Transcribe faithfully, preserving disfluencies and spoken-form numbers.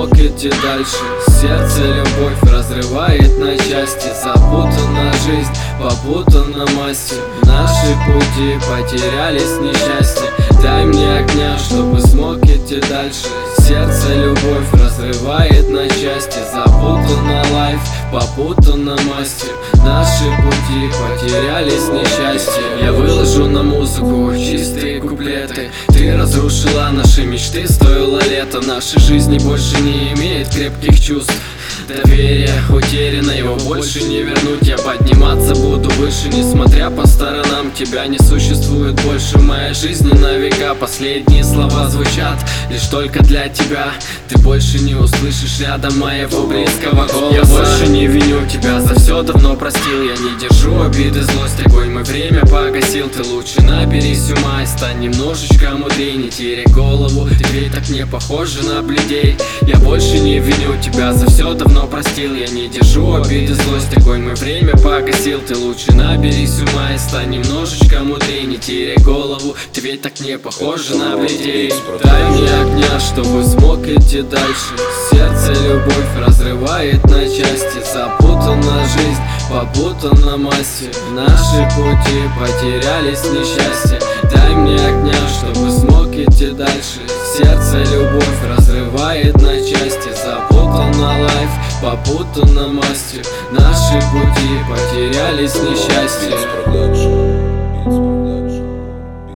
смог идти дальше. Сердце любовь разрывает на части. Запутана жизнь, попутана мастер. Наши пути потерялись несчастье. Дай мне огня, чтобы смог идти дальше. Сердце любовь разрывает на части. Запутана лайф, попутана мастер. Наши пути потерялись несчастье. Я выложу на музыку чистые куплеты. Ты разрушила наши мечты, стоило лето. Нашей жизни больше не имеет крепких чувств. Доверие утеряно, его больше не вернуть. Я подниматься буду выше, несмотря по сторонам. Тебя не существует больше в моей жизни на века. Последние слова звучат лишь только для тебя. Ты больше не услышишь рядом моего близкого голоса. Я больше не виню тебя, за все давно простил. Я не держу обиды, злость, огонь мой время погасил. Ты лучше наберись ума и стань немножечко мудрей. Не теряй голову, ты ведь так не похожа на бледей. Я больше не виню тебя, за все давно простил. Я не держу обиды, злость, огонь мой время погасил. Ты лучше наберись ума и стань немножечко мудрей. Не теряй голову, ты ведь так не похожа на бледей. Дай мне огня, чтобы смог идти дальше. Сердце любовь разрывает на части. Запутана жизнь, попутана мастер. Наши пути потерялись несчастье. Дай мне огня, чтобы смог идти дальше. Сердце любовь разрывает на части. Запутана лайф, попутана мастер. Наши пути потерялись несчастье.